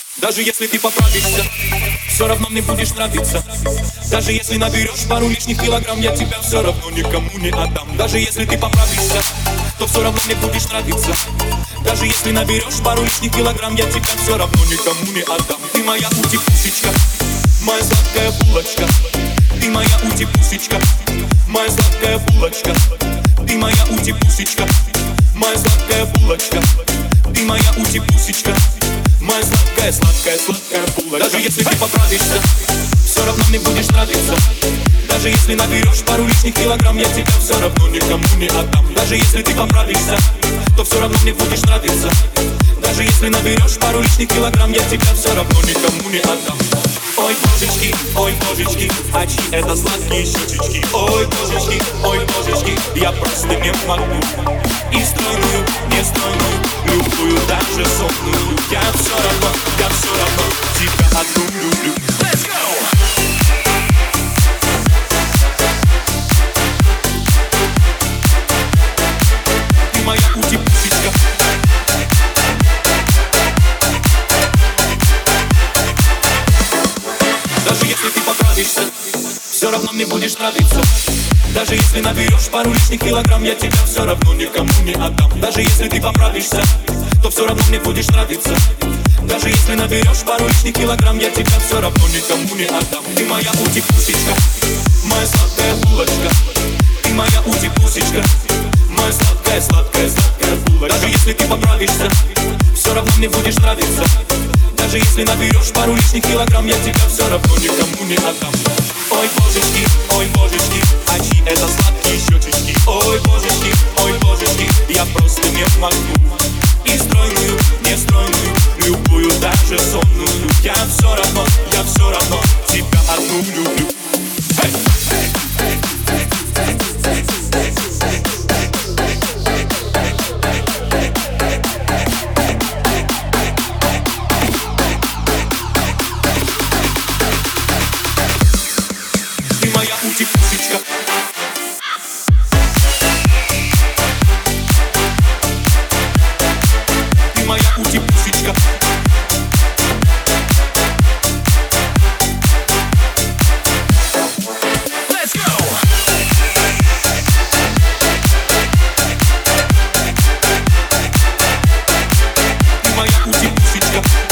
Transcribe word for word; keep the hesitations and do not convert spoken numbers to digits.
Даже если ты поправишься, все равно мне будешь нравиться. Даже если наберешь пару лишних килограмм, я тебя все равно никому не отдам. Даже если ты поправишься, то все равно мне будешь нравиться. Даже если наберешь пару лишних килограмм, я тебя все равно никому не отдам. Ты моя ути-пусечка, моя сладкая булочка. Ты моя ути-пусечка, моя сладкая булочка. Ты моя ути-пусечка, моя сладкая булочка. Ты моя ути-пусечка, моя сладкая, сладкая, сладкая булочка. Даже если ты поправишься, все равно мне будешь нравиться. Даже если наберешь пару лишних килограмм, я тебя все равно никому не отдам. Даже если ты поправишься, то все равно мне будешь нравиться. Даже если наберешь пару лишних килограмм, я тебя все равно никому не отдам. Ой, божечки, ой, божечки, а чьи это сладкие щечечки? Ой, божечки, ой, божечки, я просто не могу. И стройную, нестройную, любую, даже сонную, я все равно, я все равно тебя одну люблю. Let's go! Ты моя ути-пусечка. Даже если ты поправишься, все равно мне будешь нравиться. Даже если наберешь пару лишних килограмм, я тебя все равно никому не отдам. Даже если ты поправишься, то все равно мне будешь нравиться. Даже если наберешь пару лишних килограмм, я тебя все равно никому не отдам. Ты моя ути-пусечка, моя сладкая булочка. Ты моя ути-пусечка, моя сладкая, сладкая, сладкая булочка. Даже если ты поправишься, все равно мне будешь нравиться. Даже если наберешь пару лишних килограмм, я тебя все равно никому не отдам. Ой, божечки, ой, божечки, а чьи это сладкие щечечки? Ой, божечки, ой, божечки, я просто не могу. И стройную, нестройную, любую, даже сонную, я все равно, я все равно тебя одну люблю. Hey! Ути-пусечка. Ты моя ути-пусечка. Let's go! Ты моя ути-пусечка.